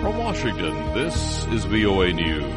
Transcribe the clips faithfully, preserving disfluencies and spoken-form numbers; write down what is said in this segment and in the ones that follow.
From Washington, this is V O A News.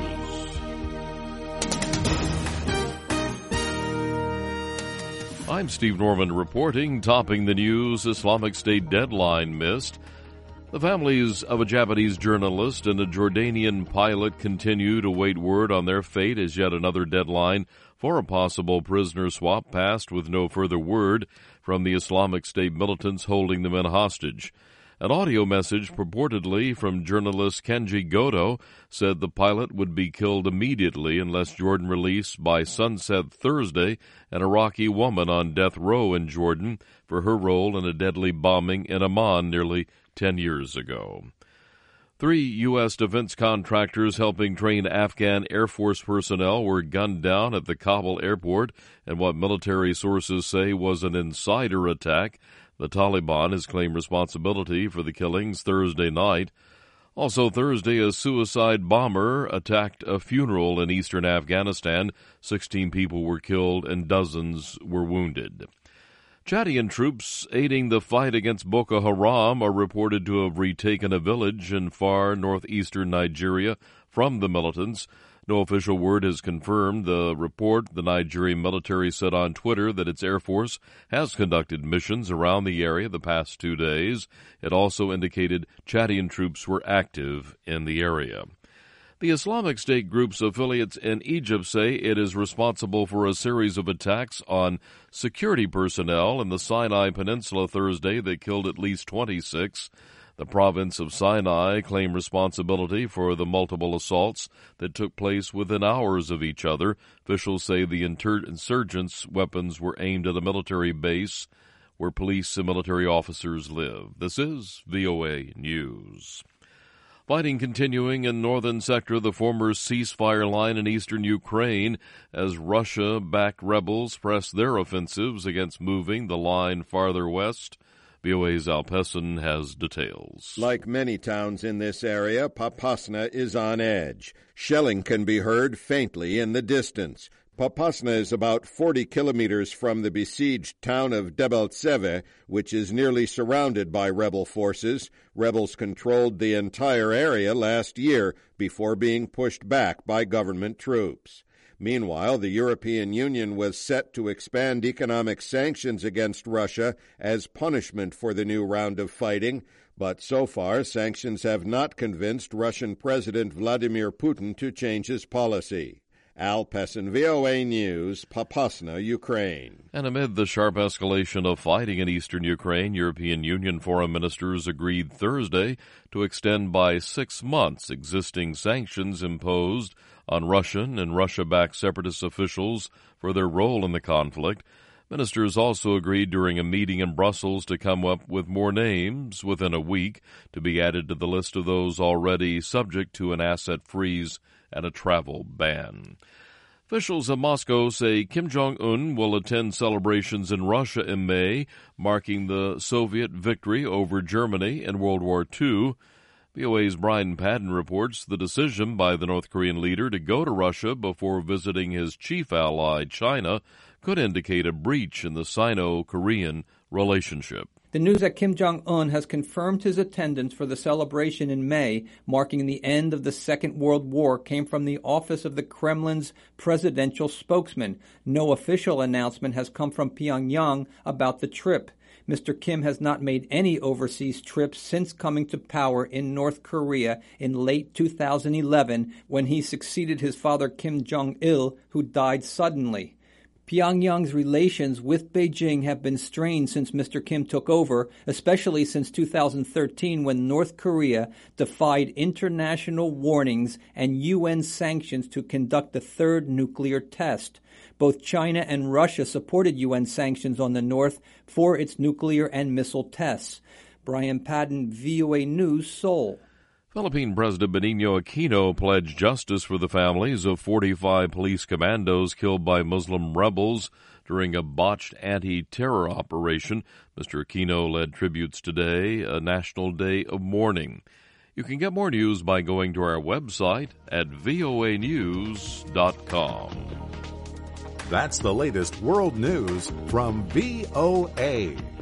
I'm Steve Norman reporting, topping the news, Islamic State deadline missed. The families of a Japanese journalist and a Jordanian pilot continue to wait word on their fate as yet another deadline for a possible prisoner swap passed with no further word from the Islamic State militants holding them in hostage. An audio message purportedly from journalist Kenji Goto said the pilot would be killed immediately unless Jordan released by sunset Thursday an Iraqi woman on death row in Jordan for her role in a deadly bombing in Amman nearly ten years ago. Three U S defense contractors helping train Afghan Air Force personnel were gunned down at the Kabul airport in what military sources say was an insider attack. The Taliban has claimed responsibility for the killings Thursday night. Also Thursday, a suicide bomber attacked a funeral in eastern Afghanistan. Sixteen people were killed and dozens were wounded. Chadian troops aiding the fight against Boko Haram are reported to have retaken a village in far northeastern Nigeria from the militants. No official word has confirmed the report. The Nigerian military said on Twitter that its Air Force has conducted missions around the area the past two days. It also indicated Chadian troops were active in the area. The Islamic State group's affiliates in Egypt say it is responsible for a series of attacks on security personnel in the Sinai Peninsula Thursday that killed at least twenty-six. The province of Sinai claimed responsibility for the multiple assaults that took place within hours of each other. Officials say the insurgents' weapons were aimed at a military base where police and military officers live. This is V O A News. Fighting continuing in northern sector of the former ceasefire line in eastern Ukraine as Russia-backed rebels press their offensives against moving the line farther west. V O A's Al Pessin has details. Like many towns in this area, Popasna is on edge. Shelling can be heard faintly in the distance. Popasna is about forty kilometers from the besieged town of Debaltseve, which is nearly surrounded by rebel forces. Rebels controlled the entire area last year before being pushed back by government troops. Meanwhile, the European Union was set to expand economic sanctions against Russia as punishment for the new round of fighting, but so far sanctions have not convinced Russian President Vladimir Putin to change his policy. Al Pessin, V O A News, Popasna, Ukraine. And amid the sharp escalation of fighting in eastern Ukraine, European Union foreign ministers agreed Thursday to extend by six months existing sanctions imposed on Russian and Russia-backed separatist officials for their role in the conflict. Ministers also agreed during a meeting in Brussels to come up with more names within a week to be added to the list of those already subject to an asset freeze and a travel ban. Officials in Moscow say Kim Jong-un will attend celebrations in Russia in May, marking the Soviet victory over Germany in World War Two. V O A's Brian Padden reports the decision by the North Korean leader to go to Russia before visiting his chief ally, China, could indicate a breach in the Sino-Korean relationship. The news that Kim Jong-un has confirmed his attendance for the celebration in May, marking the end of the Second World War, came from the office of the Kremlin's presidential spokesman. No official announcement has come from Pyongyang about the trip. Mister Kim has not made any overseas trips since coming to power in North Korea in late two thousand eleven, when he succeeded his father Kim Jong-il, who died suddenly. Pyongyang's relations with Beijing have been strained since Mister Kim took over, especially since two thousand thirteen, when North Korea defied international warnings and U N sanctions to conduct the third nuclear test. Both China and Russia supported U N sanctions on the North for its nuclear and missile tests. Brian Padden, V O A News, Seoul. Philippine President Benigno Aquino pledged justice for the families of forty-five police commandos killed by Muslim rebels during a botched anti-terror operation. Mister Aquino led tributes today, a national day of mourning. You can get more news by going to our website at V O A news dot com. That's the latest world news from V O A.